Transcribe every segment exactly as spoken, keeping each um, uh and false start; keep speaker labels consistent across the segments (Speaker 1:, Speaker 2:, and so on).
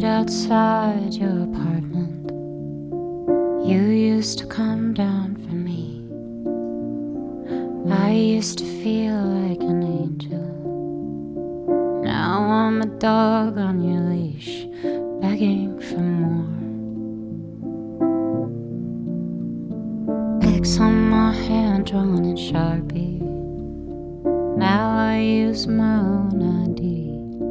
Speaker 1: outside your apartment. You used to come down for me. I used to feel like an angel. Now I'm a dog on your leash, begging for more. X on my hand drawn in Sharpie. Now I use my own I D.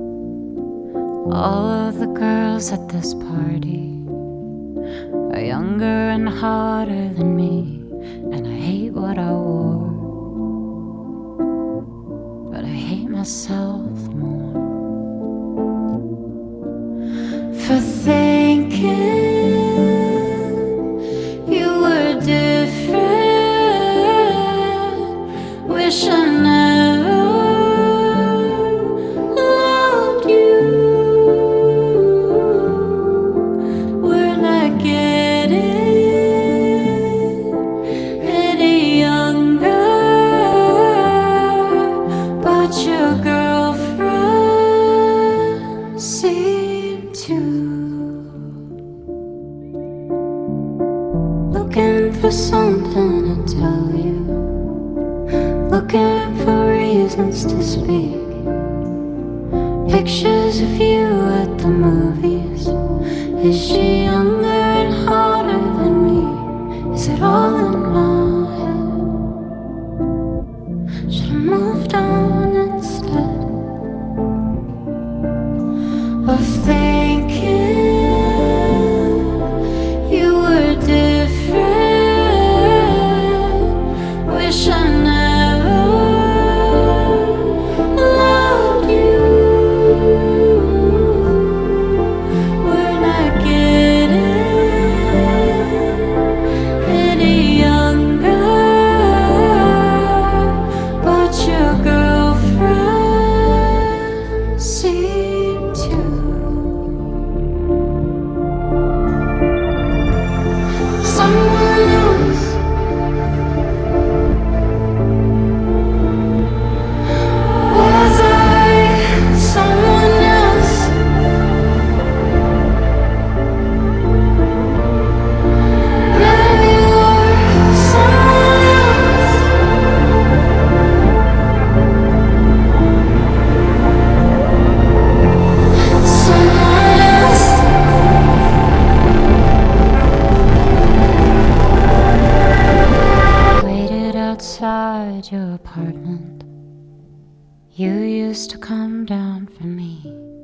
Speaker 1: All of the girls at this party are younger and hotter than me, and I hate what I wore, but I hate myself more for thinking you were different. Wish I never loved you. We're not getting any younger, but your girlfriend seemed to. Looking for something to tell you, looking for reasons to speak. Pictures of you at the movies. Is she younger and hotter than me? Is it all in my head? Should I moved on instead of thinking you were different? Wish I never loved you. We're not getting any younger, but your girlfriend seemed to. Someone else. Was I someone else? Maybe you're someone else. Someone else. Waited outside your apartment. You used to come down for me.